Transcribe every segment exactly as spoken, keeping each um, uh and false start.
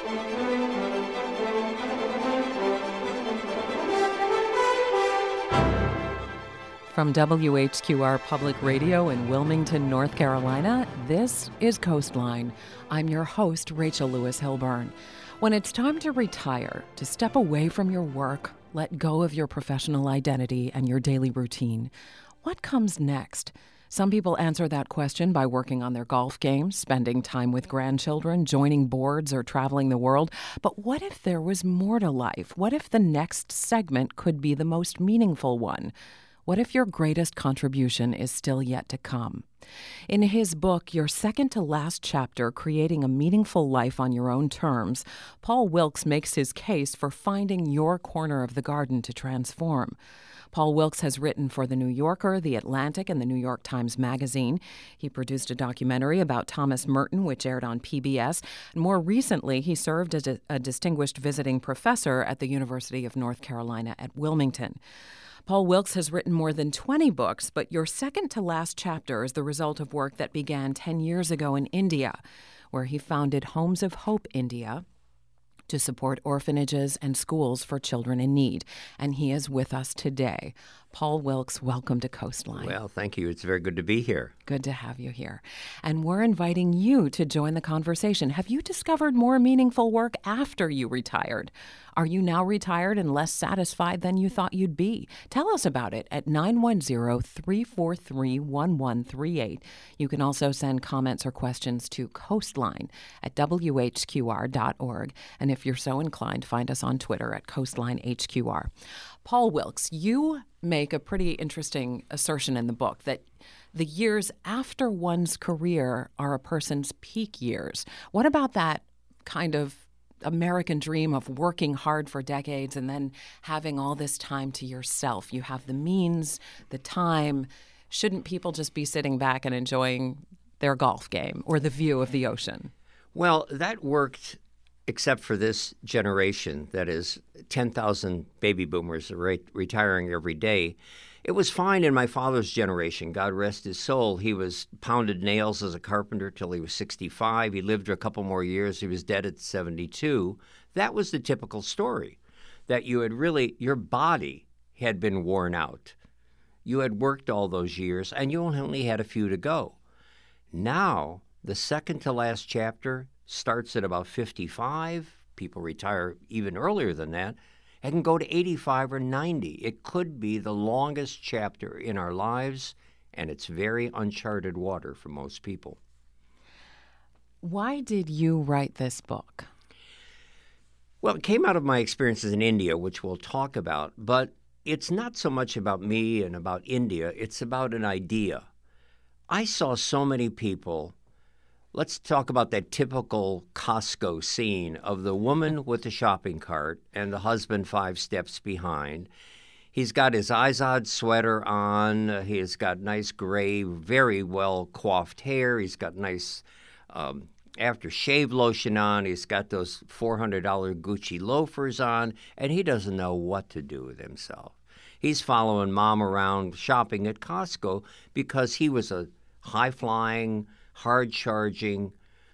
From W H Q R Public Radio in Wilmington, North Carolina, this is Coastline. I'm your host, Rachel Lewis Hilburn. When it's time to retire, to step away from your work, let go of your professional identity and your daily routine, what comes next? Some people answer that question by working on their golf game, spending time with grandchildren, joining boards, or traveling the world. But what if there was more to life? What if the next segment could be the most meaningful one? What if your greatest contribution is still yet to come? In his book, Your Second to Last Chapter, Creating a Meaningful Life on Your Own Terms, Paul Wilks makes his case for finding your corner of the garden to transform. Paul Wilks has written for The New Yorker, The Atlantic, and The New York Times Magazine. He produced a documentary about Thomas Merton, which aired on P B S. And more recently, he served as a, a distinguished visiting professor at the University of North Carolina at Wilmington. Paul Wilks has written more than twenty books, but Your Second to Last Chapter is the result of work that began ten years ago in India, where he founded Homes of Hope India to support orphanages and schools for children in need. And he is with us today. Paul Wilks, welcome to Coastline. Well, thank you. It's very good to be here. Good to have you here. And we're inviting you to join the conversation. Have you discovered more meaningful work after you retired? Are you now retired and less satisfied than you thought you'd be? Tell us about it at nine one zero, three four three, one one three eight. You can also send comments or questions to Coastline at W H Q R dot org. And if you're so inclined, find us on Twitter at Coastline H Q R. Paul Wilks, you make a pretty interesting assertion in the book that the years after one's career are a person's peak years. What about that kind of American dream of working hard for decades and then having all this time to yourself? You have the means, the time. Shouldn't people just be sitting back and enjoying their golf game or the view of the ocean? Well, that worked except for this generation, that is ten thousand baby boomers are re- retiring every day. It was fine in my father's generation. God rest his soul. He was pounded nails as a carpenter till he was sixty-five. He lived a couple more years. He was dead at seventy-two. That was the typical story, that you had really, your body had been worn out. You had worked all those years, and you only had a few to go. Now, the second to last chapter starts at about fifty-five. People retire even earlier than that. It can go to eighty-five or ninety. It could be the longest chapter in our lives, and it's very uncharted water for most people. Why did you write this book? Well, it came out of my experiences in India, which we'll talk about, but it's not so much about me and about India. It's about an idea. I saw so many people. Let's talk about that typical Costco scene of the woman with the shopping cart and the husband five steps behind. He's got his Izod sweater on. He's got nice gray, very well coiffed hair. He's got nice um, aftershave lotion on. He's got those four hundred dollars Gucci loafers on, and he doesn't know what to do with himself. He's following mom around shopping at Costco because he was a high-flying, hard-charging,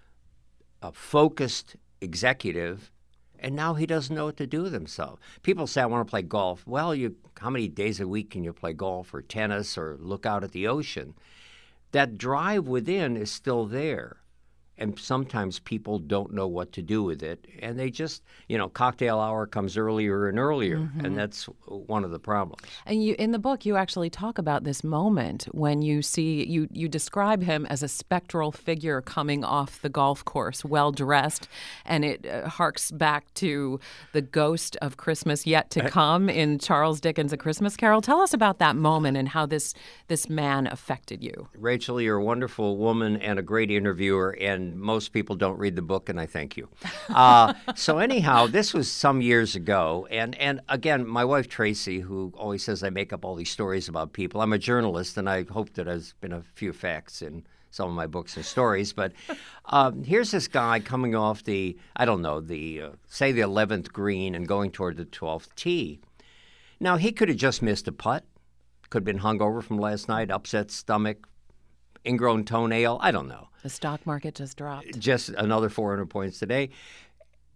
a focused executive, and now he doesn't know what to do with himself. People say, I want to play golf. Well, you, how many days a week can you play golf or tennis or look out at the ocean? That drive within is still there, and sometimes people don't know what to do with it, and they just, you know, cocktail hour comes earlier and earlier, mm-hmm. and that's one of the problems. And you, in the book, you actually talk about this moment when you see, you, you describe him as a spectral figure coming off the golf course, well-dressed, and it uh, harks back to the ghost of Christmas yet to come in Charles Dickens' A Christmas Carol. Tell us about that moment and how this, this man affected you. Rachel, you're a wonderful woman and a great interviewer, and most people don't read the book, and I thank you. Uh, so anyhow, this was some years ago, and, and again, my wife Tracy, who always says I make up all these stories about people, I'm a journalist, and I hope that there's been a few facts in some of my books and stories, but um, here's this guy coming off the, I don't know, the uh, say the eleventh green and going toward the twelfth tee. Now, he could have just missed a putt, could have been hungover from last night, upset stomach, ingrown toenail, I don't know. The stock market just dropped. Just another four hundred points today.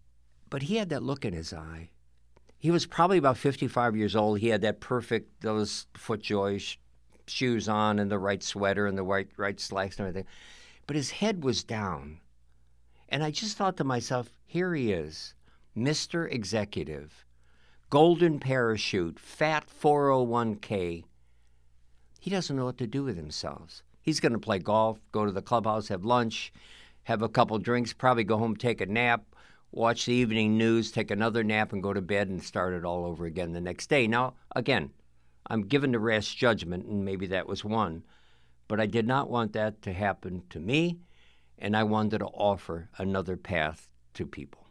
But he had that look in his eye. He was probably about fifty-five years old. He had that perfect, those FootJoy sh- shoes on and the right sweater and the right, right slacks and everything. But his head was down. And I just thought to myself, here he is, Mister Executive, golden parachute, fat four oh one k. He doesn't know what to do with himself. He's going to play golf, go to the clubhouse, have lunch, have a couple drinks, probably go home, take a nap, watch the evening news, take another nap, and go to bed and start it all over again the next day. Now, again, I'm given to rash judgment, and maybe that was one, but I did not want that to happen to me, and I wanted to offer another path to people.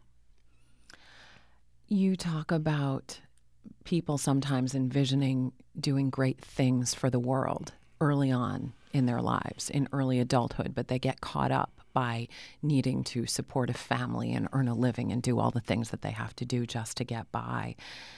You talk about people sometimes envisioning doing great things for the world early on in their lives, in early adulthood, but they get caught up by needing to support a family and earn a living and do all the things that they have to do just to get by.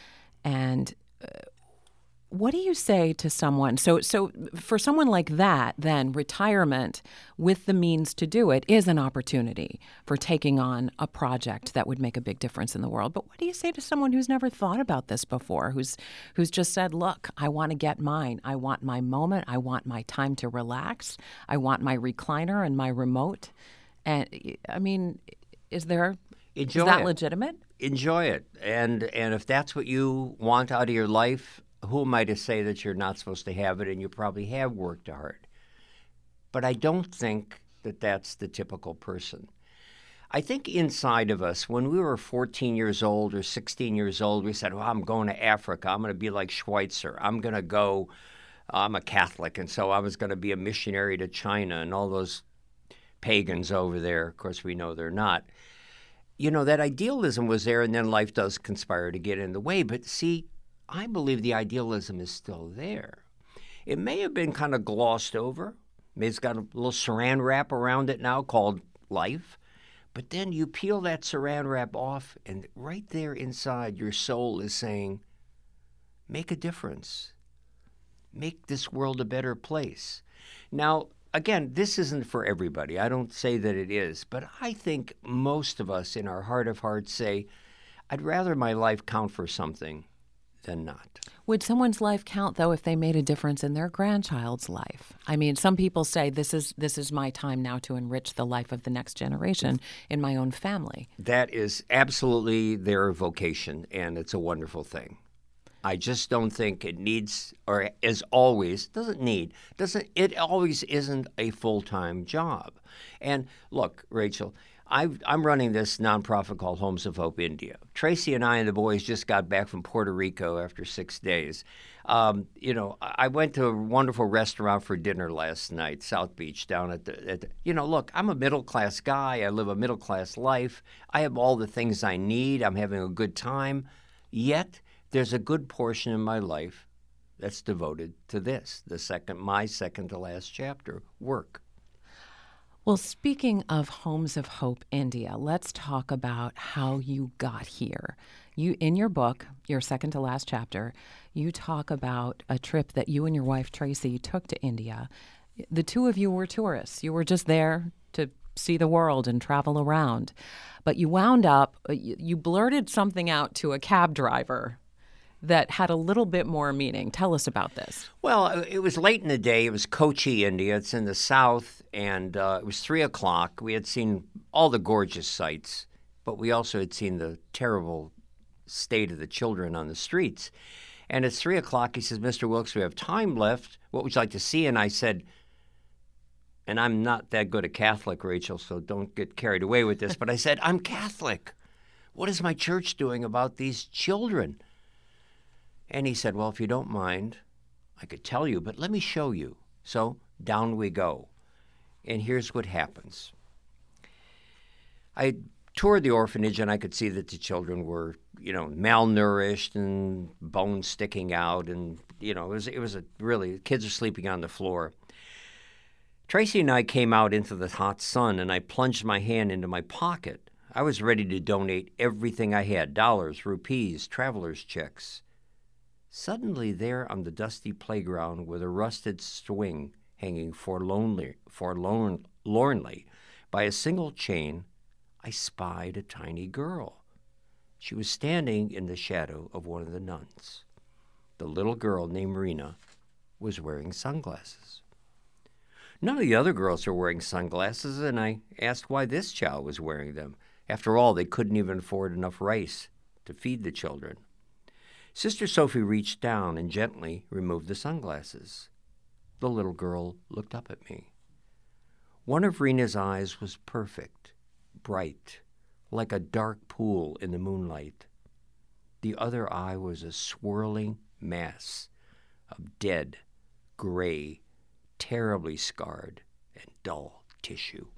And uh, what do you say to someone? So, so for someone like that, then retirement with the means to do it is an opportunity for taking on a project that would make a big difference in the world. But what do you say to someone who's never thought about this before, who's who's just said, look, I want to get mine. I want my moment. I want my time to relax. I want my recliner and my remote. And I mean, is there, Enjoy is that it. legitimate? Enjoy it. And, and if that's what you want out of your life, who am I to say that you're not supposed to have it, and you probably have worked hard. But I don't think that that's the typical person. I think inside of us, when we were fourteen years old or sixteen years old, we said, well, I'm going to Africa. I'm going to be like Schweitzer. I'm going to go, I'm a Catholic, and so I was going to be a missionary to China and all those pagans over there. Of course, we know they're not. You know, that idealism was there, and then life does conspire to get in the way. But see, I believe the idealism is still there. It may have been kind of glossed over. Maybe it's got a little saran wrap around it now called life. But then you peel that saran wrap off, and right there inside your soul is saying, make a difference. Make this world a better place. Now, again, this isn't for everybody. I don't say that it is. But I think most of us in our heart of hearts say, I'd rather my life count for something than not. Would someone's life count, though, if they made a difference in their grandchild's life? I mean, some people say this is this is my time now to enrich the life of the next generation in my own family. That is absolutely their vocation, and it's a wonderful thing. I just don't think it needs, or as always, doesn't need, doesn't it always isn't a full-time job. And look, Rachel, I've, I'm running this nonprofit called Homes of Hope India. Tracy and I and the boys just got back from Puerto Rico after six days. Um, you know, I went to a wonderful restaurant for dinner last night, South Beach, down at the, at the you know, look, I'm a middle-class guy. I live a middle-class life. I have all the things I need. I'm having a good time. Yet, there's a good portion in my life that's devoted to this, the second, my second to last chapter, work. Well, speaking of Homes of Hope India, let's talk about how you got here. You, in your book, your second to last chapter, you talk about a trip that you and your wife, Tracy, took to India. The two of you were tourists. You were just there to see the world and travel around. But you wound up, you blurted something out to a cab driver that had a little bit more meaning. Tell us about this. Well, it was late in the day. It was Kochi, India. It's in the south, and uh, it was three o'clock. We had seen all the gorgeous sights, but we also had seen the terrible state of the children on the streets. And it's three o'clock. He says, Mister Wilkes, we have time left. What would you like to see? And I said, and I'm not that good a Catholic, Rachel, so don't get carried away with this, but I said, I'm Catholic. What is my church doing about these children? And he said, well, if you don't mind, I could tell you, but let me show you. So down we go. And here's what happens. I toured the orphanage, and I could see that the children were, you know, malnourished and bones sticking out. And, you know, it was, it was a really, kids are sleeping on the floor. Tracy and I came out into the hot sun, and I plunged my hand into my pocket. I was ready to donate everything I had, dollars, rupees, traveler's checks. Suddenly there on the dusty playground with a rusted swing hanging forlornly, forlornly by a single chain, I spied a tiny girl. She was standing in the shadow of one of the nuns. The little girl named Rena was wearing sunglasses. None of the other girls were wearing sunglasses, and I asked why this child was wearing them. After all, they couldn't even afford enough rice to feed the children. Sister Sophie reached down and gently removed the sunglasses. The little girl looked up at me. One of Rena's eyes was perfect, bright, like a dark pool in the moonlight. The other eye was a swirling mass of dead, gray, terribly scarred, and dull tissue.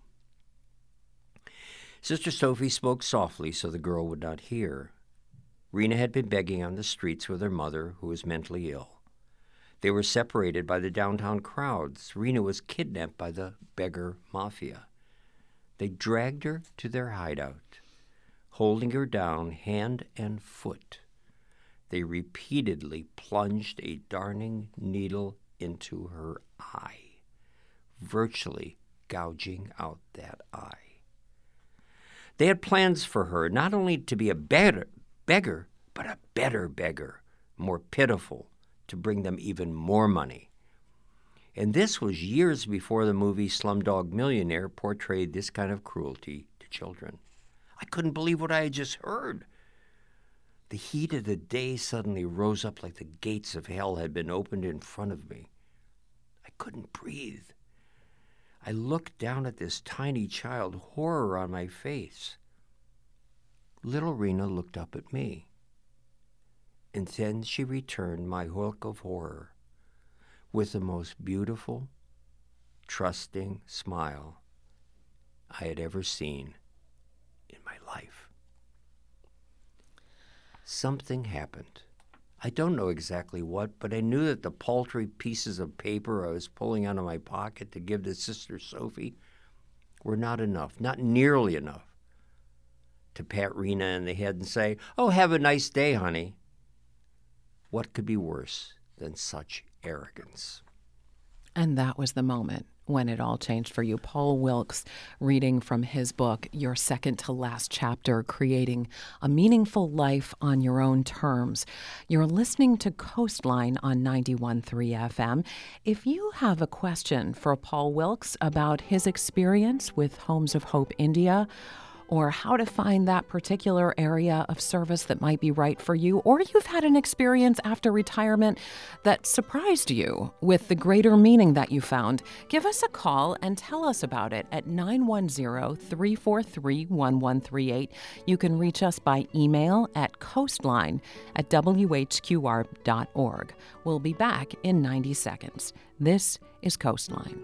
Sister Sophie spoke softly so the girl would not hear. Rena had been begging on the streets with her mother, who was mentally ill. They were separated by the downtown crowds. Rena was kidnapped by the beggar mafia. They dragged her to their hideout, holding her down hand and foot. They repeatedly plunged a darning needle into her eye, virtually gouging out that eye. They had plans for her, not only to be a better beggar, but a better beggar, more pitiful, to bring them even more money. And this was years before the movie Slumdog Millionaire portrayed this kind of cruelty to children. I couldn't believe what I had just heard. The heat of the day suddenly rose up like the gates of hell had been opened in front of me. I couldn't breathe. I looked down at this tiny child, horror on my face. Little Rena looked up at me, and then she returned my look of horror with the most beautiful, trusting smile I had ever seen in my life. Something happened. I don't know exactly what, but I knew that the paltry pieces of paper I was pulling out of my pocket to give to Sister Sophie were not enough, not nearly enough, to pat Rena in the head and say, "Oh, have a nice day, honey." What could be worse than such arrogance? And that was the moment when it all changed for you. Paul Wilks, reading from his book, Your Second to Last Chapter, Creating a Meaningful Life on Your Own Terms. You're listening to Coastline on ninety-one point three F M. If you have a question for Paul Wilks about his experience with Homes of Hope India, or how to find that particular area of service that might be right for you, or you've had an experience after retirement that surprised you with the greater meaning that you found, give us a call and tell us about it at nine one zero, three four three, one one three eight. You can reach us by email at coastline at w h q r dot org. We'll be back in ninety seconds. This is Coastline.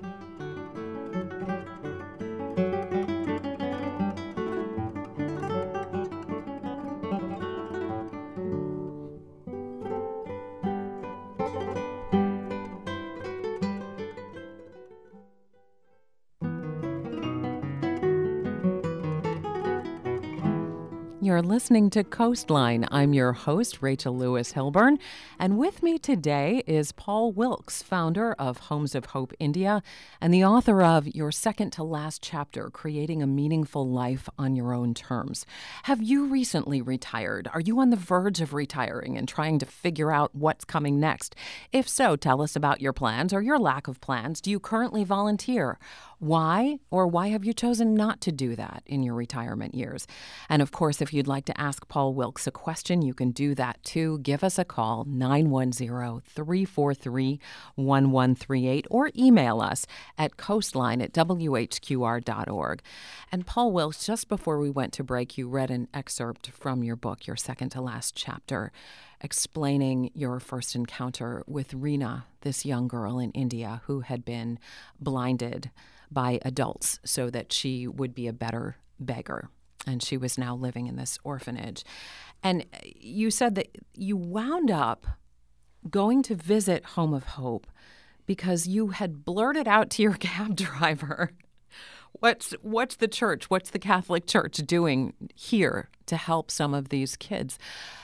You're listening to Coastline. I'm your host, Rachel Lewis Hilburn, and with me today is Paul Wilks, founder of Homes of Hope India and the author of Your Second to Last Chapter, Creating a Meaningful Life on Your Own Terms. Have you recently retired? Are you on the verge of retiring and trying to figure out what's coming next? If so, tell us about your plans or your lack of plans. Do you currently volunteer? Why or why have you chosen not to do that in your retirement years? And of course, if you'd like to ask Paul Wilks a question, you can do that too. Give us a call, nine one zero, three four three, one one three eight, or email us at coastline at w h q r dot org. And Paul Wilks, just before we went to break, you read an excerpt from your book, Your Second to Last Chapter, explaining your first encounter with Rena, this young girl in India who had been blinded by adults so that she would be a better beggar. And she was now living in this orphanage. And you said that you wound up going to visit Home of Hope because you had blurted out to your cab driver, what's what's the church, what's the Catholic Church doing here to help some of these kids?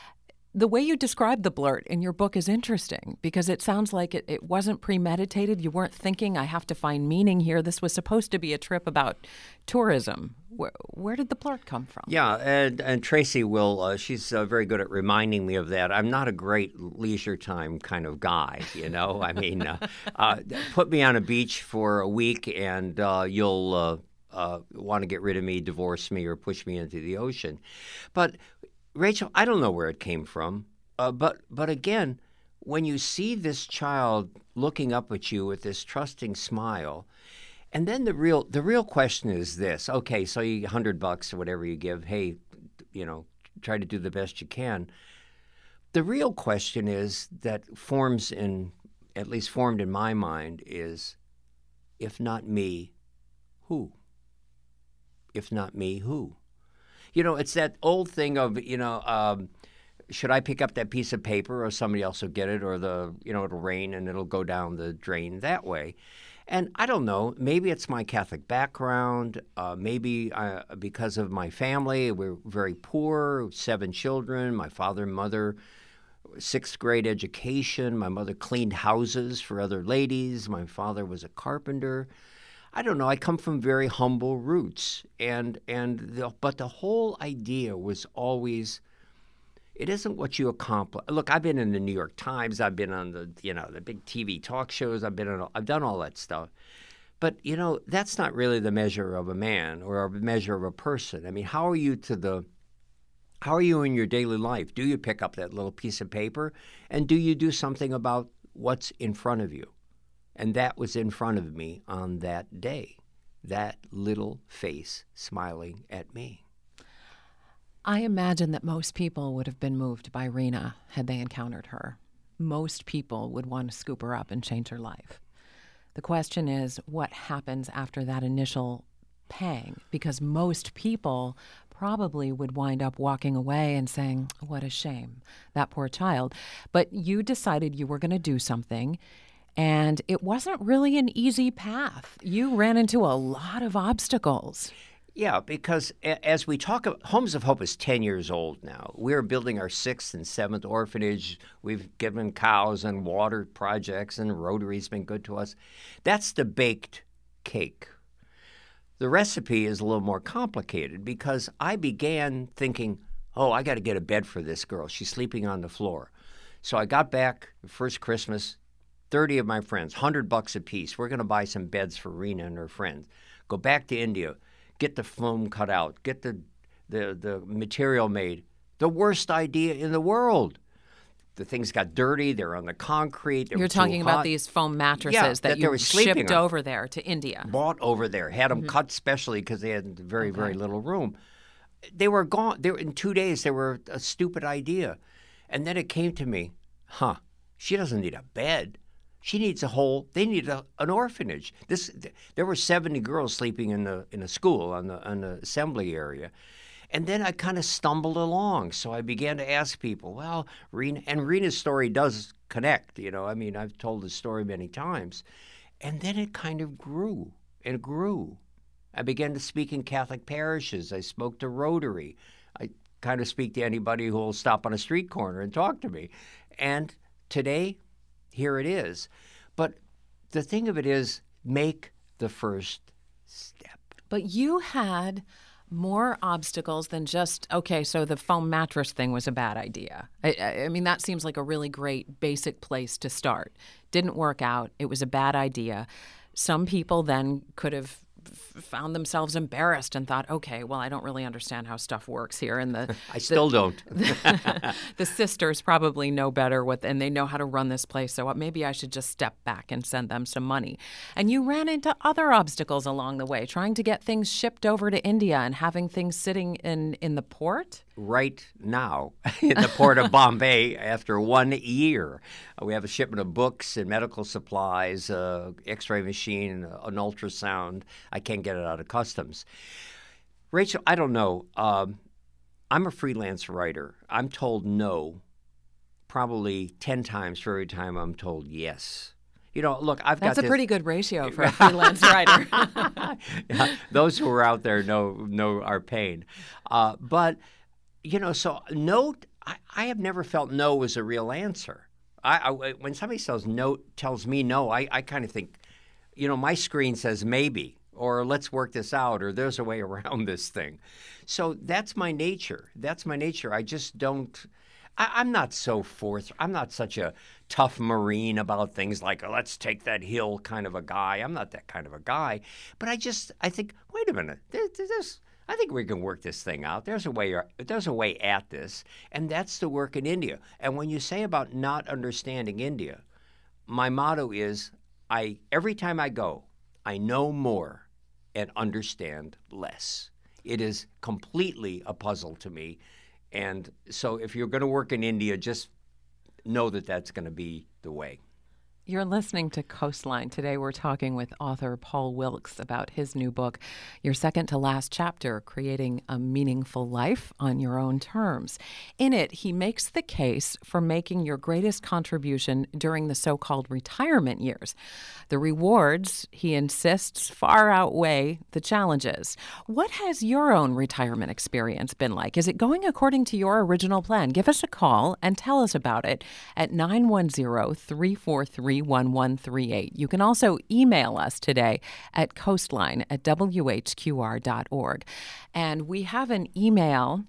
The way you describe the blurt in your book is interesting because it sounds like it, it wasn't premeditated. You weren't thinking, I have to find meaning here. This was supposed to be a trip about tourism. Where, where did the blurt come from? Yeah, and, and Tracy will, uh, she's uh, very good at reminding me of that. I'm not a great leisure time kind of guy, you know. I mean, uh, uh, put me on a beach for a week and uh, you'll uh, uh, want to get rid of me, divorce me, or push me into the ocean. But Rachel, I don't know where it came from, uh, but but again, when you see this child looking up at you with this trusting smile, and then the real the real question is this: okay, so you hundred bucks or whatever you give, hey, you know, try to do the best you can. The real question is that forms in at least formed in my mind is, if not me, who? If not me, who? You know, it's that old thing of, you know, um, should I pick up that piece of paper or somebody else will get it, or the, you know, it'll rain and it'll go down the drain that way. And I don't know, maybe it's my Catholic background, uh, maybe uh, because of my family, we're very poor, seven children, my father and mother, sixth grade education, my mother cleaned houses for other ladies, my father was a carpenter. I don't know. I come from very humble roots, and and the, but the whole idea was always, it isn't what you accomplish. Look, I've been in the New York Times. I've been on the you know the big T V talk shows. I've been on. I've done all that stuff, but you know that's not really the measure of a man or a measure of a person. I mean, how are you to the how are you in your daily life? Do you pick up that little piece of paper, and do you do something about what's in front of you? And that was in front of me on that day, that little face smiling at me. I imagine that most people would have been moved by Rena had they encountered her. Most people would want to scoop her up and change her life. The question is, what happens after that initial pang? Because most people probably would wind up walking away and saying, what a shame, that poor child. But you decided you were going to do something. And it wasn't really an easy path. You ran into a lot of obstacles. Yeah, because as we talk about, Homes of Hope is ten years old now. We're building our sixth and seventh orphanage. We've given cows and water projects, and Rotary's been good to us. That's the baked cake. The recipe is a little more complicated because I began thinking, oh, I got to get a bed for this girl. She's sleeping on the floor. So I got back the first Christmas, thirty of my friends, one hundred bucks a piece. We're going to buy some beds for Rena and her friends. Go back to India, get the foam cut out, get the, the, the material made. The worst idea in the world. The things got dirty. They're on the concrete. They You're were talking too about hot. these foam mattresses Yeah, that, that they you were sleeping shipped on. over there to India. Bought over there, had them Mm-hmm. cut specially because they had very, Okay. very little room. They were gone. They were, in two days, they were a stupid idea. And then it came to me, huh, she doesn't need a bed. She needs a whole. They need a, an orphanage. This there were seventy girls sleeping in the in a school on the on the assembly area, and then I kind of stumbled along. So I began to ask people. Well, Rena and Rena's story does connect. You know, I mean, I've told the story many times, and then it kind of grew and grew. I began to speak in Catholic parishes. I spoke to Rotary. I kind of speak to anybody who will stop on a street corner and talk to me, and today, here it is. But the thing of it is, make the first step. But you had more obstacles than just, okay, so the foam mattress thing was a bad idea. I, I mean, that seems like a really great basic place to start. Didn't work out. It was a bad idea. Some people then could have f- found themselves embarrassed and thought, okay, well, I don't really understand how stuff works here. And the I still the, don't. the, the sisters probably know better what, and they know how to run this place. So maybe I should just step back and send them some money. And you ran into other obstacles along the way, trying to get things shipped over to India and having things sitting in, in the port. Right now, in the port of Bombay, after one year, uh, we have a shipment of books and medical supplies, uh, X-ray machine, an ultrasound. I can't get it out of customs. Rachel, I don't know. Um, I'm a freelance writer. I'm told no probably ten times for every time I'm told yes. You know, look, I've That's got a this... pretty good ratio for a freelance writer. Yeah, those who are out there know know our pain. Uh, but, you know, so note, I, I have never felt no was a real answer. I, I when somebody says no, tells me no, I, I kind of think, you know, my screen says maybe, or let's work this out, or there's a way around this thing. So that's my nature. That's my nature. I just don't. I, I'm not so forth. I'm not such a tough Marine about things like, oh, let's take that hill kind of a guy. I'm not that kind of a guy. But I just, I think, wait a minute. There, there's, I think we can work this thing out. There's a way. There's a way at this, and that's the work in India. And when you say about not understanding India, my motto is, I every time I go, I know more and understand less. It is completely a puzzle to me. And so if you're going to work in India, just know that that's going to be the way. You're listening to Coastline. Today we're talking with author Paul Wilks about his new book, your second to last chapter, Creating a Meaningful Life on Your Own Terms. In it, he makes the case for making your greatest contribution during the so-called retirement years. The rewards, he insists, far outweigh the challenges. What has your own retirement experience been like? Is it going according to your original plan? Give us a call and tell us about it at nine one zero, three four three, one one three eight. You can also email us today at coastline at w h q r dot org. And we have an email,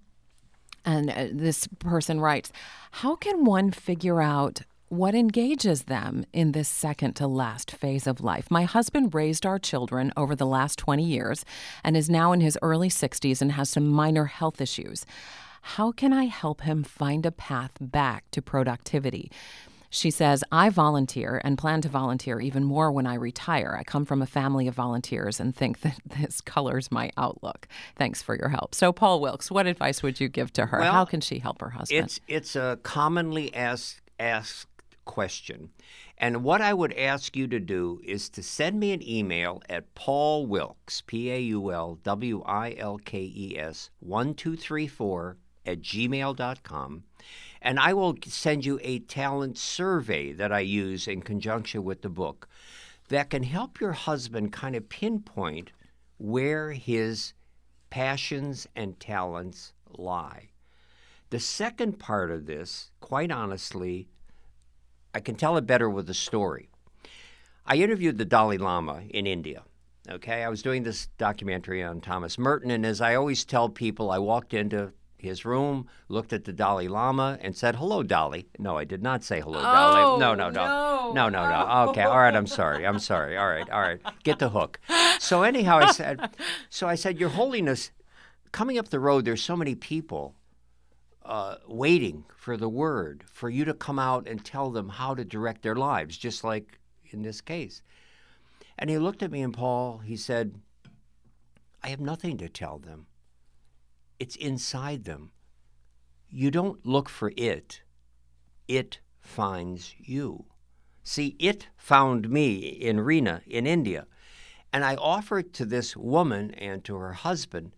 and uh, this person writes, how can one figure out what engages them in this second to last phase of life? My husband raised our children over the last twenty years and is now in his early sixties and has some minor health issues. How can I help him find a path back to productivity? She says, I volunteer and plan to volunteer even more when I retire. I come from a family of volunteers and think that this colors my outlook. Thanks for your help. So, Paul Wilks, what advice would you give to her? Well, how can she help her husband? It's it's a commonly asked asked question. And what I would ask you to do is to send me an email at Paul Wilks, P A U L W I L K E S, one two three four at gmail dot com. And I will send you a talent survey that I use in conjunction with the book that can help your husband kind of pinpoint where his passions and talents lie. The second part of this, quite honestly, I can tell it better with a story. I interviewed the Dalai Lama in India. Okay, I was doing this documentary on Thomas Merton, and as I always tell people, I walked into his room, looked at the Dalai Lama, and said, hello, Dalai. No, I did not say hello, oh, Dalai. No, no, no. No, no, no, no. Okay, all right, I'm sorry. I'm sorry. All right, all right. Get the hook. So anyhow, I said, so I said, Your Holiness, coming up the road, there's so many people uh, waiting for the word, for you to come out and tell them how to direct their lives, just like in this case. And he looked at me, and Paul, he said, I have nothing to tell them. It's inside them. You don't look for it. It finds you. See, it found me in Rena, in India. And I offered to this woman and to her husband,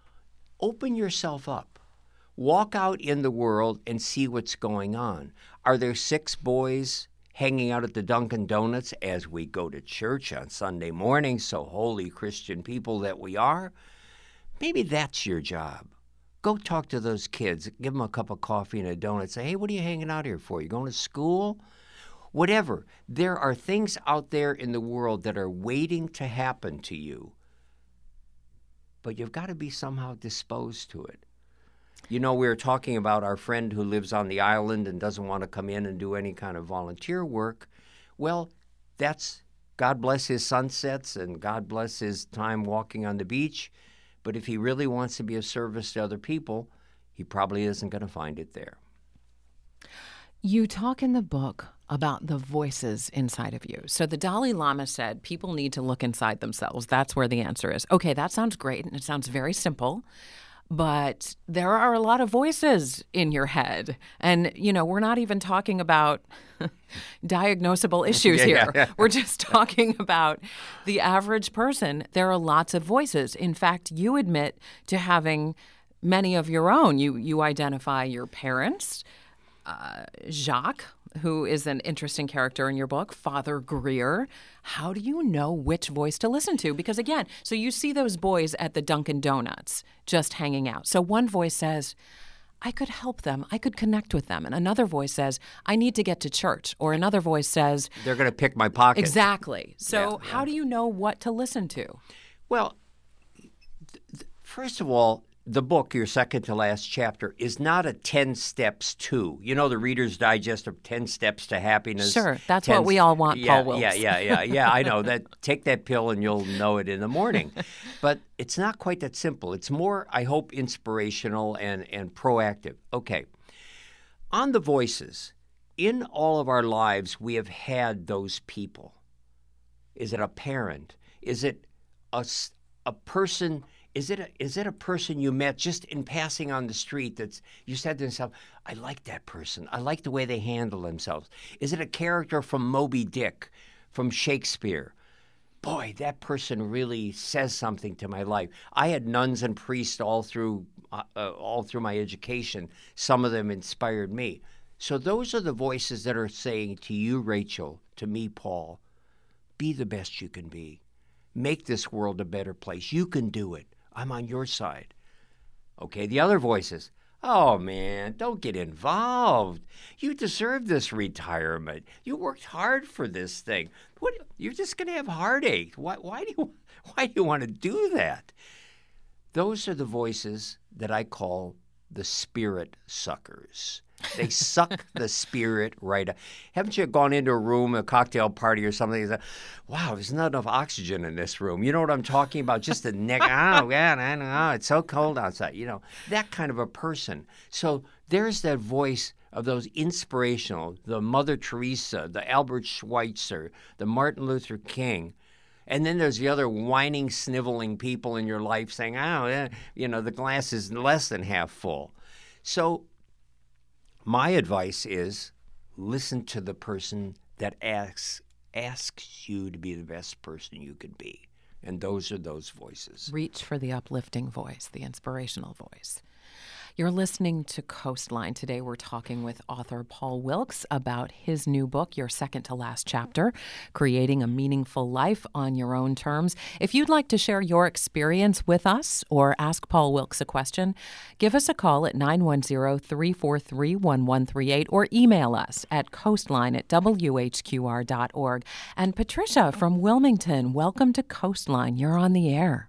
open yourself up. Walk out in the world and see what's going on. Are there six boys hanging out at the Dunkin' Donuts as we go to church on Sunday morning, so holy Christian people that we are? Maybe that's your job. Go talk to those kids. Give them a cup of coffee and a donut. Say, hey, what are you hanging out here for? You going to school? Whatever. There are things out there in the world that are waiting to happen to you, but you've got to be somehow disposed to it. You know, we were talking about our friend who lives on the island and doesn't want to come in and do any kind of volunteer work. Well, that's, God bless his sunsets and God bless his time walking on the beach. But if he really wants to be of service to other people, he probably isn't going to find it there. You talk in the book about the voices inside of you. So the Dalai Lama said people need to look inside themselves. That's where the answer is. Okay, that sounds great, and it sounds very simple. But there are a lot of voices in your head. And, you know, we're not even talking about diagnosable issues yeah, here. Yeah, yeah. We're just talking about the average person. There are lots of voices. In fact, you admit to having many of your own. You, you identify your parents, uh, Jacques, who is an interesting character in your book, Father Greer. How do you know which voice to listen to? Because again, so you see those boys at the Dunkin' Donuts just hanging out. So one voice says, I could help them. I could connect with them. And another voice says, I need to get to church. Or another voice says, they're going to pick my pocket. Exactly. So Yeah, yeah. how do you know what to listen to? Well, th- th- first of all, the book, your second to last chapter, is not a ten steps to. You know, the Reader's Digest of ten steps to happiness. Sure, that's ten what we all want, yeah, Paul Wilkes. Yeah, yeah, yeah, yeah. I know that. Take that pill and you'll know it in the morning. But it's not quite that simple. It's more, I hope, inspirational and, and proactive. Okay. On the voices, in all of our lives, we have had those people. Is it a parent? Is it a, s- a person? Is it a, is it a person you met just in passing on the street that's you said to yourself, I like that person. I like the way they handle themselves. Is it a character from Moby Dick, from Shakespeare? Boy, that person really says something to my life. I had nuns and priests all through uh, uh, all through my education. Some of them inspired me. So those are the voices that are saying to you, Rachel, to me, Paul, be the best you can be. Make this world a better place. You can do it. I'm on your side. Okay, the other voices. Oh, man, don't get involved. You deserve this retirement. You worked hard for this thing. What? You're just going to have heartache. Why, why, do you, why do you want to do that? Those are the voices that I call the spirit suckers. They suck the spirit right out. Haven't you gone into a room, a cocktail party or something, and said, wow, there's not enough oxygen in this room. You know what I'm talking about? Just the neck. Oh, yeah, I know. It's so cold outside. You know, that kind of a person. So there's that voice of those inspirational, the Mother Teresa, the Albert Schweitzer, the Martin Luther King. And then there's the other whining, sniveling people in your life saying, oh, yeah, you know, the glass is less than half full. So my advice is listen to the person that asks asks you to be the best person you could be. And those are those voices. Reach for the uplifting voice, the inspirational voice. You're listening to Coastline. Today we're talking with author Paul Wilkes about his new book, your second to last chapter, Creating a Meaningful Life on Your Own Terms. If you'd like to share your experience with us or ask Paul Wilkes a question, give us a call at nine one zero, three four three, one one three eight or email us at coastline at w h q r dot org. And Patricia from Wilmington, welcome to Coastline. You're on the air.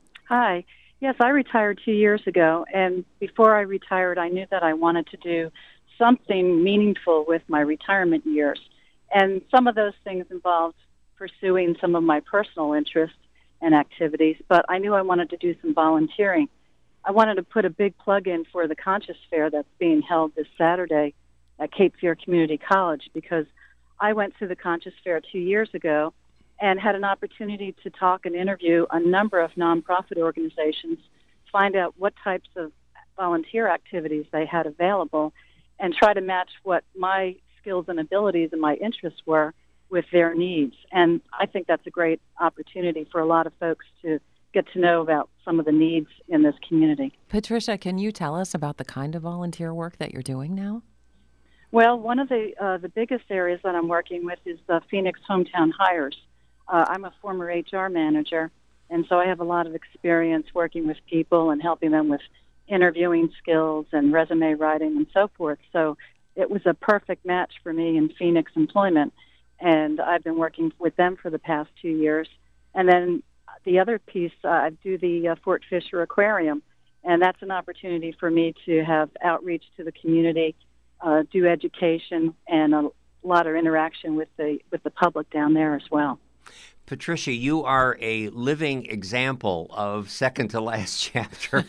Hi. Yes, I retired two years ago, and before I retired, I knew that I wanted to do something meaningful with my retirement years. And some of those things involved pursuing some of my personal interests and activities, but I knew I wanted to do some volunteering. I wanted to put a big plug in for the Conscious Fair that's being held this Saturday at Cape Fear Community College, because I went to the Conscious Fair two years ago and had an opportunity to talk and interview a number of nonprofit organizations, find out what types of volunteer activities they had available, and try to match what my skills and abilities and my interests were with their needs. And I think that's a great opportunity for a lot of folks to get to know about some of the needs in this community. Patricia, can you tell us about the kind of volunteer work that you're doing now? Well, one of the uh, the biggest areas that I'm working with is the Phoenix Hometown Hires. Uh, I'm a former H R manager, and so I have a lot of experience working with people and helping them with interviewing skills and resume writing and so forth. So it was a perfect match for me in Phoenix employment, and I've been working with them for the past two years. And then the other piece, uh, I do the uh, Fort Fisher Aquarium, and that's an opportunity for me to have outreach to the community, uh, do education, and a lot of interaction with the with the public down there as well. Patricia, you are a living example of second to last chapter.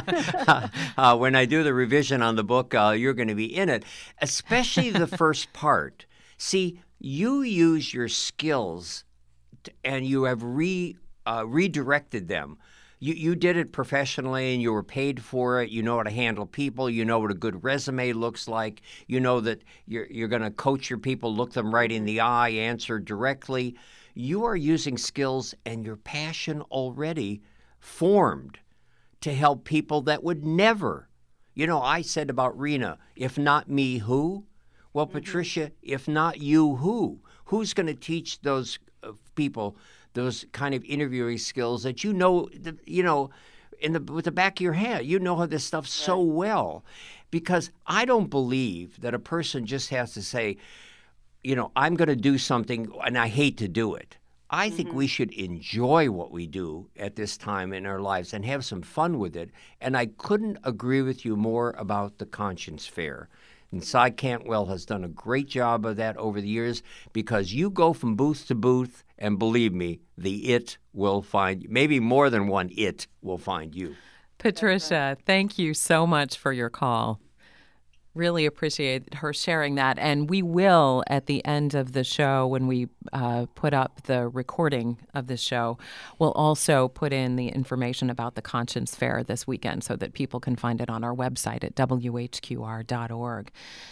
uh, uh, when I do the revision on the book, uh, you're going to be in it, especially the first part. See, you use your skills to, and you have re, uh, redirected them. You, you did it professionally and you were paid for it. You know how to handle people. You know what a good resume looks like. You know that you're, you're going to coach your people, look them right in the eye, answer directly. You are using skills and your passion already formed to help people that would never. You know, I said about Rena, if not me, who? Well, mm-hmm. Patricia, if not you, who? Who's going to teach those uh, people those kind of interviewing skills that you know, you know, in the with the back of your hand. You know this stuff so well, because I don't believe that a person just has to say, you know, I'm going to do something and I hate to do it. I think Mm-hmm. we should enjoy what we do at this time in our lives and have some fun with it. And I couldn't agree with you more about the Conscience Fair. And Cy Cantwell has done a great job of that over the years, because you go from booth to booth, and believe me, the it will find you. Maybe more than one it will find you. Patricia, thank you so much for your call. Really appreciate her sharing that. And we will, at the end of the show, when we uh, put up the recording of the show, we'll also put in the information about the Conscience Fair this weekend so that people can find it on our website at W H Q R dot org.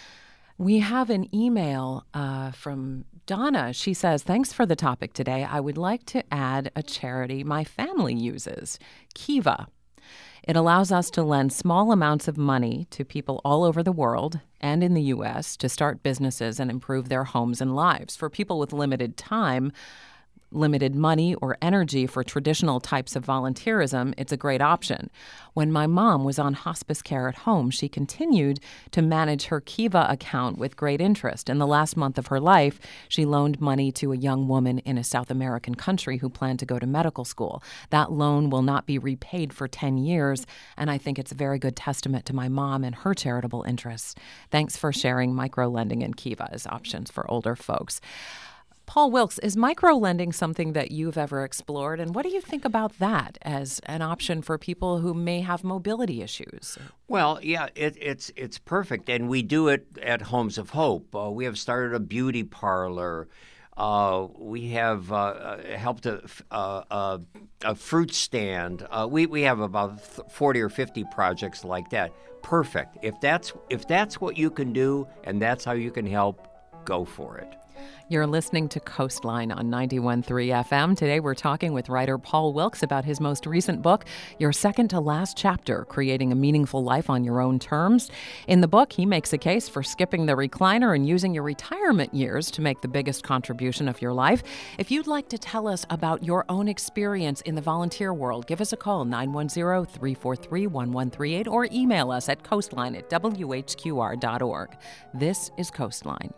We have an email uh, from Donna. She says, thanks for the topic today. I would like to add a charity my family uses, Kiva. It allows us to lend small amounts of money to people all over the world and in the U S to start businesses and improve their homes and lives. For people with limited time, limited money, or energy for traditional types of volunteerism, it's a great option. When my mom was on hospice care at home, she continued to manage her Kiva account with great interest. In the last month of her life, she loaned money to a young woman in a South American country who planned to go to medical school. That loan will not be repaid for ten years, and I think it's a very good testament to my mom and her charitable interests. Thanks for sharing microlending and Kiva as options for older folks. Paul Wilkes, is microlending something that you've ever explored? And what do you think about that as an option for people who may have mobility issues? Well, yeah, it, it's it's perfect, and we do it at Homes of Hope. Uh, we have started a beauty parlor. Uh, we have uh, helped a, uh, a, a fruit stand. Uh, we we have about forty or fifty projects like that. Perfect. If that's if that's what you can do, and that's how you can help, go for it. You're listening to Coastline on ninety-one point three F M. Today we're talking with writer Paul Wilkes about his most recent book, Your Second to Last Chapter, Creating a Meaningful Life on Your Own Terms. In the book, he makes a case for skipping the recliner and using your retirement years to make the biggest contribution of your life. If you'd like to tell us about your own experience in the volunteer world, give us a call, nine one zero, three four three, one one three eight, or email us at coastline at W H Q R dot org. This is Coastline.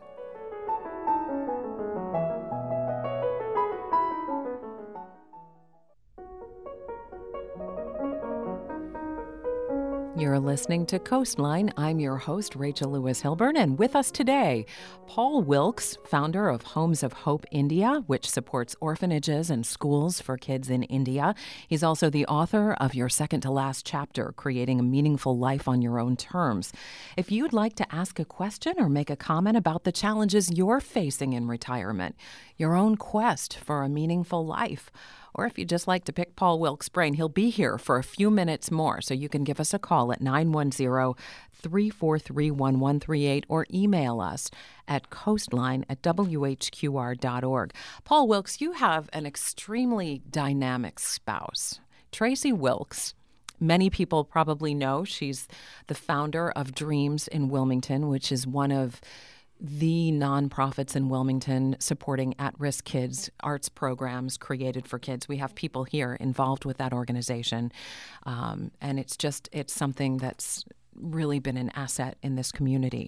You're listening to Coastline. I'm your host, Rachel Lewis Hilburn, and with us today, Paul Wilkes, founder of Homes of Hope India, which supports orphanages and schools for kids in India. He's also the author of Your Second to Last Chapter, Creating a Meaningful Life on Your Own Terms. If you'd like to ask a question or make a comment about the challenges you're facing in retirement, your own quest for a meaningful life, or if you'd just like to pick Paul Wilkes' brain, he'll be here for a few minutes more, so you can give us a call at nine one zero, three four three, one one three eight or email us at coastline at W H Q R dot org. Paul Wilkes, you have an extremely dynamic spouse, Tracy Wilkes. Many people probably know she's the founder of Dreams in Wilmington, which is one of the nonprofits in Wilmington supporting at-risk kids, arts programs created for kids. We have people here involved with that organization, um, and it's just, it's something that's really been an asset in this community.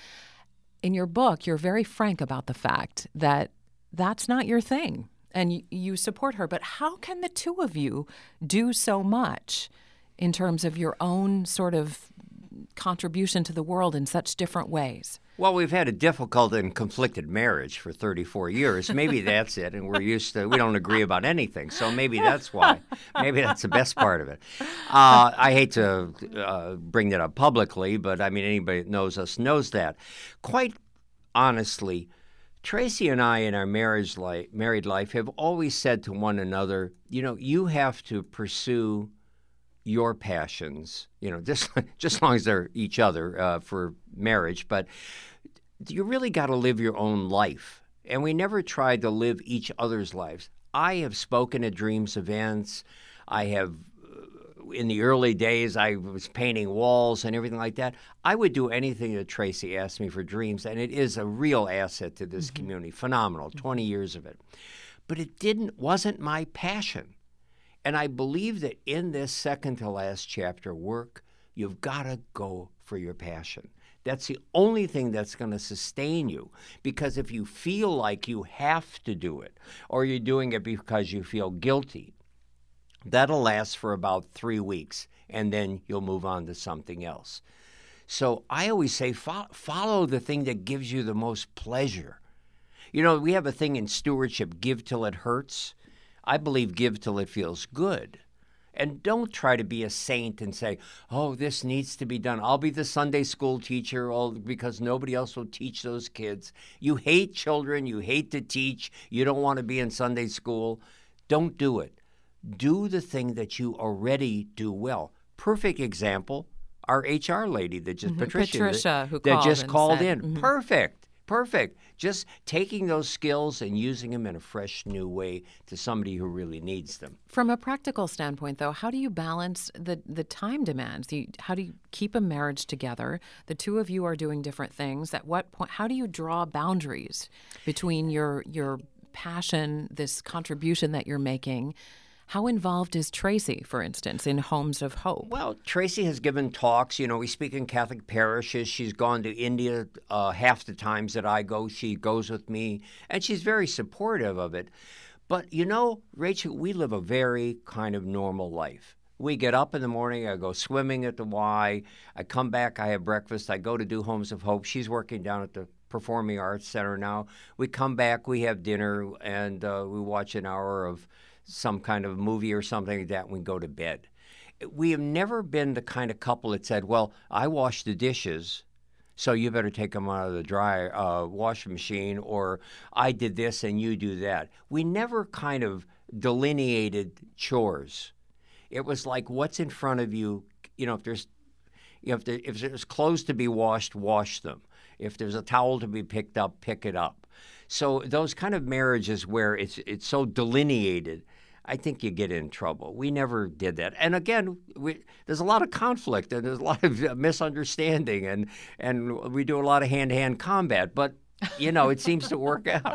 In your book, you're very frank about the fact that that's not your thing, and you, you support her, but how can the two of you do so much in terms of your own sort of contribution to the world in such different ways? Well, we've had a difficult and conflicted marriage for thirty-four years. Maybe that's it, and we're used to, we don't agree about anything, so maybe that's why. Maybe that's the best part of it. Uh, I hate to uh, bring that up publicly, but I mean, anybody that knows us knows that. Quite honestly, Tracy and I in our marriage life, married life have always said to one another, you know, you have to pursue your passions, you know, just, just as long as they're each other uh, for marriage, but you really got to live your own life. And we never tried to live each other's lives. I have spoken at Dreams events. I have, uh, in the early days, I was painting walls and everything like that. I would do anything that Tracy asked me for Dreams, and it is a real asset to this mm-hmm. community. Phenomenal, twenty years of it. But it didn't, wasn't my passion. And I believe that in this second to last chapter, work, you've got to go for your passion. That's the only thing that's going to sustain you. Because if you feel like you have to do it, or you're doing it because you feel guilty, that'll last for about three weeks, and then you'll move on to something else. So I always say fo- follow the thing that gives you the most pleasure. You know, we have a thing in stewardship, give till it hurts. I believe give till it feels good. And don't try to be a saint and say, oh, this needs to be done. I'll be the Sunday school teacher all, because nobody else will teach those kids. You hate children. You hate to teach. You don't want to be in Sunday school. Don't do it. Do the thing that you already do well. Perfect example, our H R lady that just, mm-hmm. Patricia, Patricia that, who that called just called said, in. Mm-hmm. Perfect. Perfect. Just taking those skills and using them in a fresh, new way to somebody who really needs them. From a practical standpoint, though, how do you balance the, the time demands? Do you, how do you keep a marriage together? The two of you are doing different things. At what point? How do you draw boundaries between your your passion, this contribution that you're making? How involved is Tracy, for instance, in Homes of Hope? Well, Tracy has given talks. You know, we speak in Catholic parishes. She's gone to India uh, half the times that I go. She goes with me, and she's very supportive of it. But, you know, Rachel, we live a very kind of normal life. We get up in the morning, I go swimming at the Y, I come back, I have breakfast, I go to do Homes of Hope. She's working down at the Performing Arts Center now. We come back, we have dinner, and uh, we watch an hour of some kind of movie or something like that, and we go to bed. We have never been the kind of couple that said, well, I wash the dishes, so you better take them out of the dryer, uh, washing machine, or I did this and you do that. We never kind of delineated chores. It was like, what's in front of you? You know, if there's, you know, if, there, if there's clothes to be washed, wash them. If there's a towel to be picked up, pick it up. So those kind of marriages where it's it's so delineated, I think you get in trouble. We never did that. And again, we, there's a lot of conflict and there's a lot of misunderstanding, and and we do a lot of hand-to-hand combat. But you know, it seems to work out.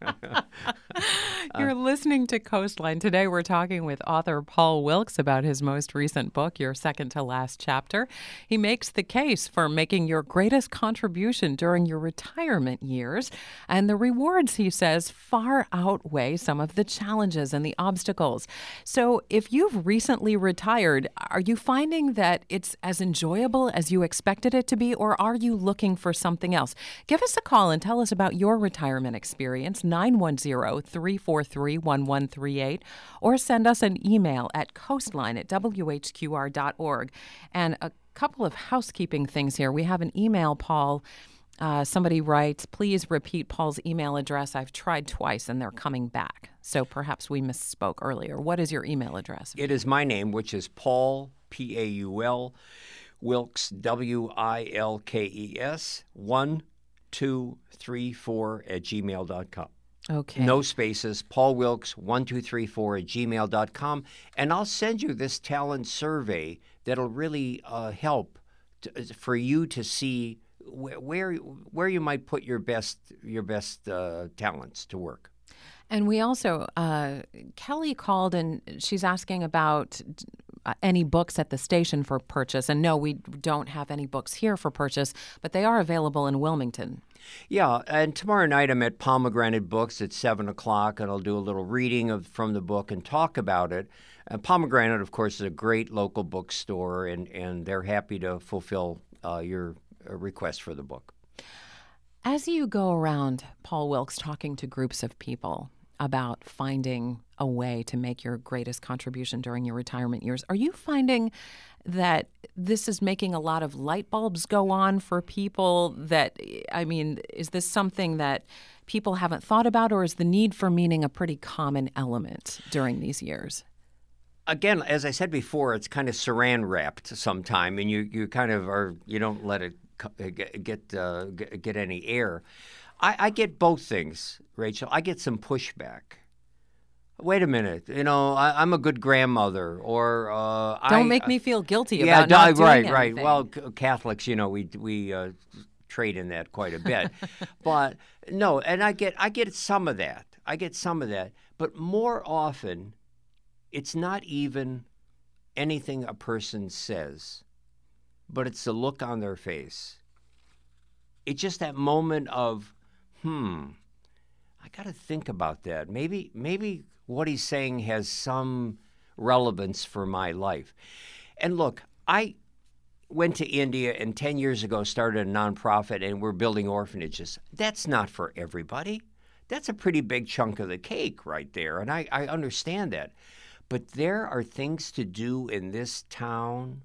You're listening to Coastline. Today we're talking with author Paul Wilks about his most recent book, Your Second to Last Chapter. He makes the case for making your greatest contribution during your retirement years, and the rewards, he says, far outweigh some of the challenges and the obstacles. So if you've recently retired, are you finding that it's as enjoyable as you expected it to be, or are you looking for something else? Give us a call and tell us about your retirement experience, nine one zero, three four three, one one three eight, or send us an email at coastline at w h q r dot org. And a couple of housekeeping things here. We have an email, Paul. Uh, somebody writes, please repeat Paul's email address. I've tried twice and they're coming back. So perhaps we misspoke earlier. What is your email address? It is my name, which is Paul, P A U L, Wilks, W I L K E S, one two three four at gmail dot com. Okay. No spaces, Paul Wilks, one two three four at gmail dot com. And I'll send you this talent survey that'll really uh, help to, for you to see wh- where where you might put your best your best uh, talents to work. And we also, uh, Kelly called and she's asking about uh, any books at the station for purchase. And no, we don't have any books here for purchase, but they are available in Wilmington. Yeah, and tomorrow night I'm at Pomegranate Books at seven o'clock, and I'll do a little reading of from the book and talk about it. Uh, Pomegranate, of course, is a great local bookstore, and, and they're happy to fulfill uh, your uh, request for the book. As you go around, Paul Wilks, talking to groups of people about finding a way to make your greatest contribution during your retirement years, are you finding that this is making a lot of light bulbs go on for people? That, I mean, is this something that people haven't thought about, or is the need for meaning a pretty common element during these years? Again, as I said before, it's kind of saran wrapped sometime, and you, you kind of are, you don't let it get get, uh, get any air. I, I get both things, Rachel. I get some pushback. Wait a minute, you know, I, I'm a good grandmother, or uh, don't I, make me feel guilty yeah, about not doing right, anything. right. Well, Catholics, you know, we we uh, trade in that quite a bit, but no, and I get I get some of that. I get some of that, but more often, it's not even anything a person says, but it's the look on their face. It's just that moment of, hmm, I got to think about that. Maybe, maybe what he's saying has some relevance for my life. And look, I went to India and ten years ago started a nonprofit and we're building orphanages. That's not for everybody. That's a pretty big chunk of the cake right there, and I, I understand that. But there are things to do in this town,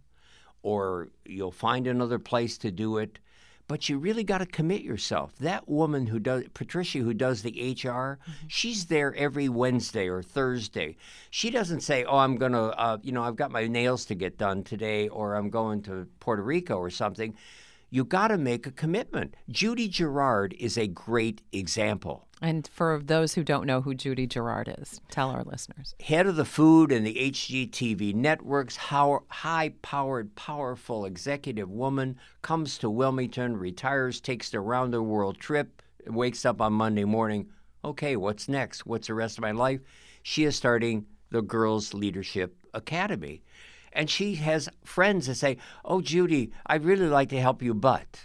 or you'll find another place to do it, but you really got to commit yourself. That woman who does, Patricia, who does the H R, mm-hmm. she's there every Wednesday or Thursday. She doesn't say, oh, I'm going to, uh, you know, I've got my nails to get done today, or I'm going to Puerto Rico or something. You got to make a commitment. Judy Gerard is a great example. And for those who don't know who Judy Gerard is, tell our listeners. Head of the Food and the H G T V networks, high-powered, powerful executive woman, comes to Wilmington, retires, takes the round-the-world trip, wakes up on Monday morning. Okay, what's next? What's the rest of my life? She is starting the Girls Leadership Academy. And she has friends that say, oh, Judy, I'd really like to help you, but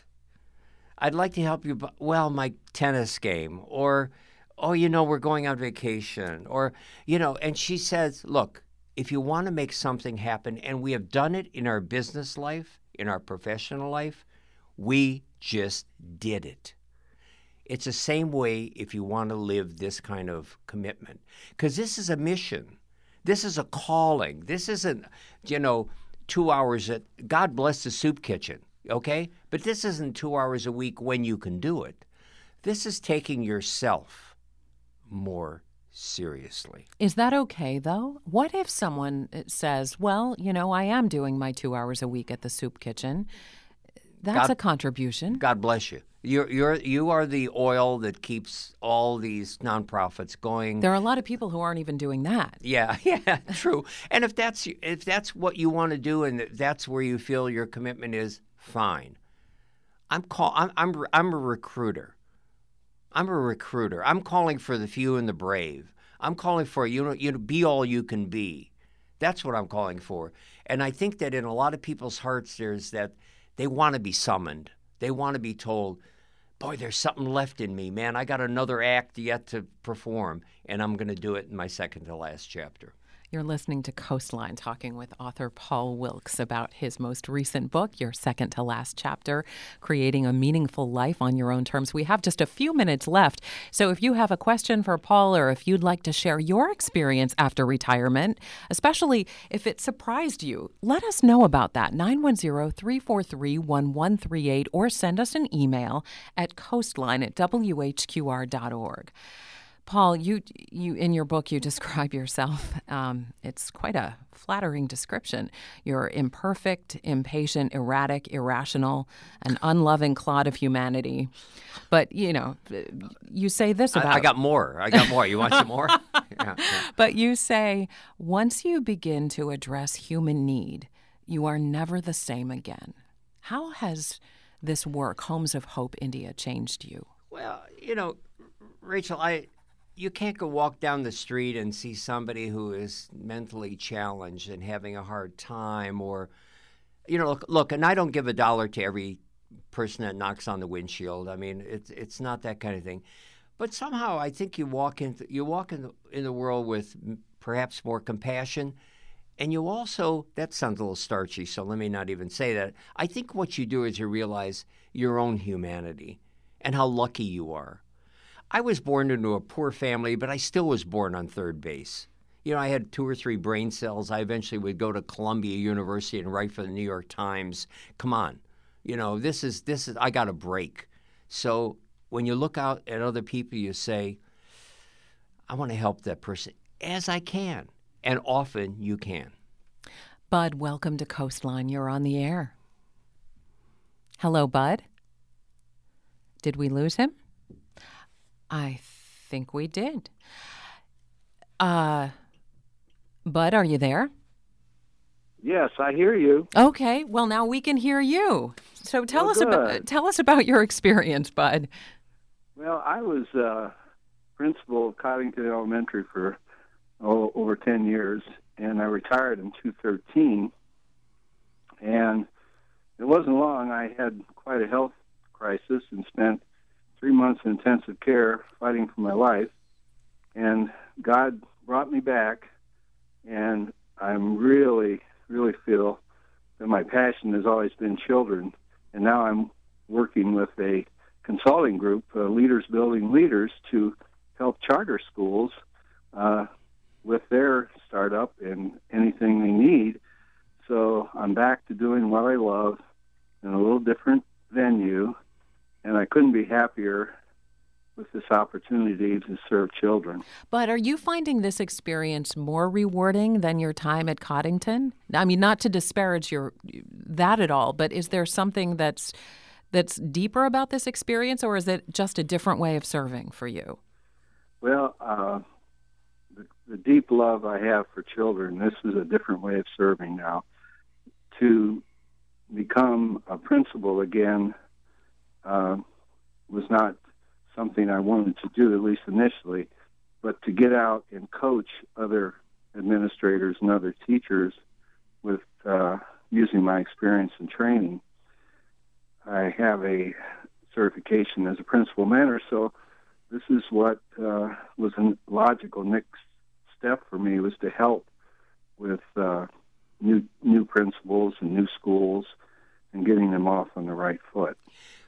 I'd like to help you, but, well, my tennis game, or, oh, you know, we're going on vacation, or, you know, and she says, look, if you want to make something happen, and we have done it in our business life, in our professional life, we just did it. It's the same way if you want to live this kind of commitment, because this is a mission. This is a calling. This isn't, you know, two hours at, God bless the soup kitchen, okay? But this isn't two hours a week when you can do it. This is taking yourself more seriously. Is that okay, though? What if someone says, well, you know, I am doing my two hours a week at the soup kitchen. That's God, a contribution. God bless you. You're, you're, you are the oil that keeps all these nonprofits going. There are a lot of people who aren't even doing that. Yeah, yeah, true. And if that's if that's what you want to do, and that's where you feel your commitment is, fine. I'm call. I'm I'm I'm a recruiter. I'm a recruiter. I'm calling for the few and the brave. I'm calling for you know you to be all you can be. That's what I'm calling for. And I think that in a lot of people's hearts, there's that they want to be summoned. They want to be told, boy, there's something left in me, man. I got another act yet to perform, and I'm going to do it in my second to last chapter. You're listening to Coastline, talking with author Paul Wilks about his most recent book, your second to last chapter, Creating a Meaningful Life on Your Own Terms. We have just a few minutes left, so if you have a question for Paul, or if you'd like to share your experience after retirement, especially if it surprised you, let us know about that. nine one zero, three four three, one one three eight, or send us an email at coastline at w h q r dot org. Paul, you you in your book, you describe yourself. Um, it's quite a flattering description. You're imperfect, impatient, erratic, irrational, an unloving clod of humanity. But, you know, you say this about... I, I got more. I got more. You want some more? Yeah, yeah. But you say, once you begin to address human need, you are never the same again. How has this work, Homes of Hope India, changed you? Well, you know, Rachel, I... You can't go walk down the street and see somebody who is mentally challenged and having a hard time, or, you know, look, look, and I don't give a dollar to every person that knocks on the windshield. I mean, it's it's not that kind of thing. But somehow I think you walk in you walk in the, in the world with perhaps more compassion, and you also, that sounds a little starchy, so let me not even say that. I think what you do is you realize your own humanity and how lucky you are. I was born into a poor family, but I still was born on third base. You know, I had two or three brain cells. I eventually would go to Columbia University and write for the New York Times. Come on. You know, this is, this is, I got a break. So when you look out at other people, you say, I want to help that person as I can. And often you can. Bud, welcome to Coastline. You're on the air. Hello, Bud. Did we lose him? I think we did. Uh, Bud, are you there? Yes, I hear you. Okay, well now we can hear you. So tell well, us good. about tell us about your experience, Bud. Well, I was uh, principal of Cottington Elementary for oh, over ten years, and I retired in two thousand thirteen. And it wasn't long. I had quite a health crisis and spent three months in intensive care fighting for my life. And God brought me back, and I'm really, really feel that my passion has always been children. And now I'm working with a consulting group, uh, Leaders Building Leaders, to help charter schools uh, with their startup and anything they need. So I'm back to doing what I love in a little different venue, and I couldn't be happier with this opportunity to serve children. But are you finding this experience more rewarding than your time at Coddington? I mean, not to disparage your that at all, but is there something that's that's deeper about this experience, or is it just a different way of serving for you? Well, uh, the, the deep love I have for children, this is a different way of serving now. To become a principal again uh, was not something I wanted to do, at least initially, but to get out and coach other administrators and other teachers with uh, using my experience and training. I have a certification as a principal mentor, so this is what uh, was a logical next step for me, was to help with uh, new new principals and new schools and getting them off on the right foot.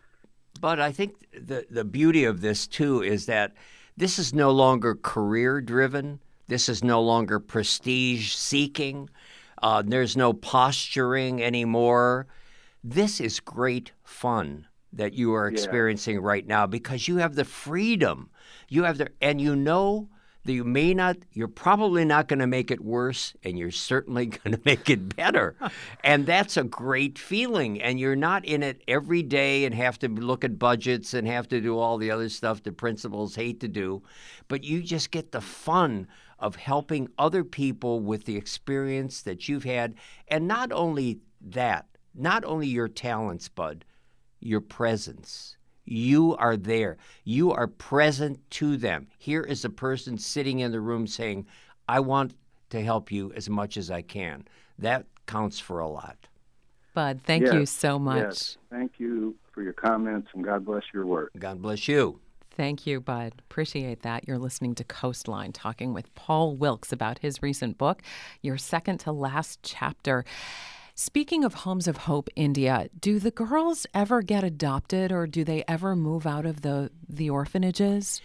But I think the the beauty of this, too, is that this is no longer career-driven. This is no longer prestige-seeking. Uh, there's no posturing anymore. This is great fun that you are experiencing yeah. right now, because you have the freedom. You have the, and you know that you may not, you're probably not going to make it worse, and you're certainly going to make it better. And that's a great feeling. And you're not in it every day and have to look at budgets and have to do all the other stuff that principals hate to do. But you just get the fun of helping other people with the experience that you've had. And not only that, not only your talents, Bud, your presence. You are there. You are present to them. Here is a person sitting in the room saying, I want to help you as much as I can. That counts for a lot. Bud, thank yes, you so much. Yes. Thank you for your comments, and God bless your work. God bless you. Thank you, Bud. Appreciate that. You're listening to Coastline, talking with Paul Wilkes about his recent book, Your Second to Last Chapter. Speaking of Homes of Hope India, do the girls ever get adopted, or do they ever move out of the, the orphanages?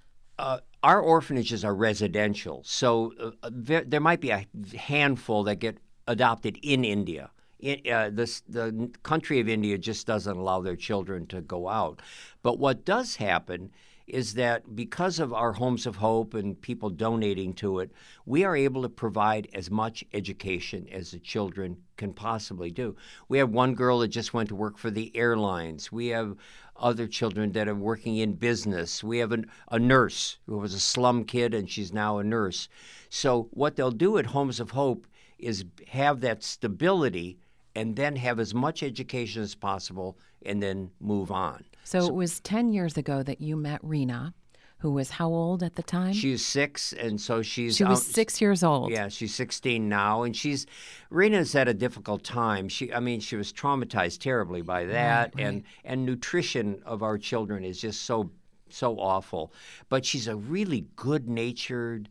Uh, our orphanages are residential, so uh, there, there might be a handful that get adopted in India. It, uh, this, the country of India just doesn't allow their children to go out. But what does happen is that because of our Homes of Hope and people donating to it, we are able to provide as much education as the children can possibly do. We have one girl that just went to work for the airlines. We have other children that are working in business. We have an, a nurse who was a slum kid, and she's now a nurse. So what they'll do at Homes of Hope is have that stability and then have as much education as possible and then move on. So, so it was ten years ago that you met Rena, who was how old at the time? She's six, and so she's... She was out, six years old. Yeah, she's sixteen now, and she's... Rena's had a difficult time. She, I mean, she was traumatized terribly by that, right, right. and and nutrition of our children is just so, so awful. But she's a really good-natured,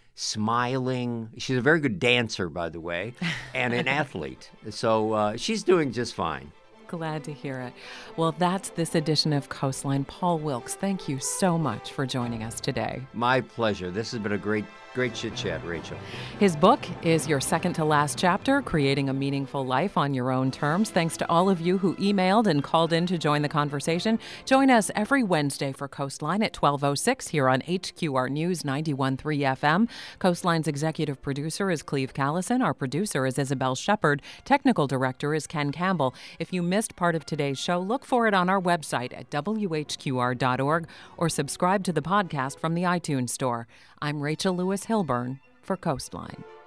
smiling. She's a very good dancer, by the way, and an athlete. So uh, she's doing just fine. Glad to hear it. Well, that's this edition of Coastline. Paul Wilkes, thank you so much for joining us today. My pleasure. This has been a great, great chit-chat, Rachel. His book is Your Second to Last Chapter, Creating a Meaningful Life on Your Own Terms. Thanks to all of you who emailed and called in to join the conversation. Join us every Wednesday for Coastline at twelve oh six here on H Q R News ninety-one point three F M. Coastline's executive producer is Cleve Callison. Our producer is Isabel Shepard. Technical director is Ken Campbell. If you missed part of today's show, look for it on our website at W H Q R dot org or subscribe to the podcast from the iTunes Store. I'm Rachel Lewis Hilburn for Coastline.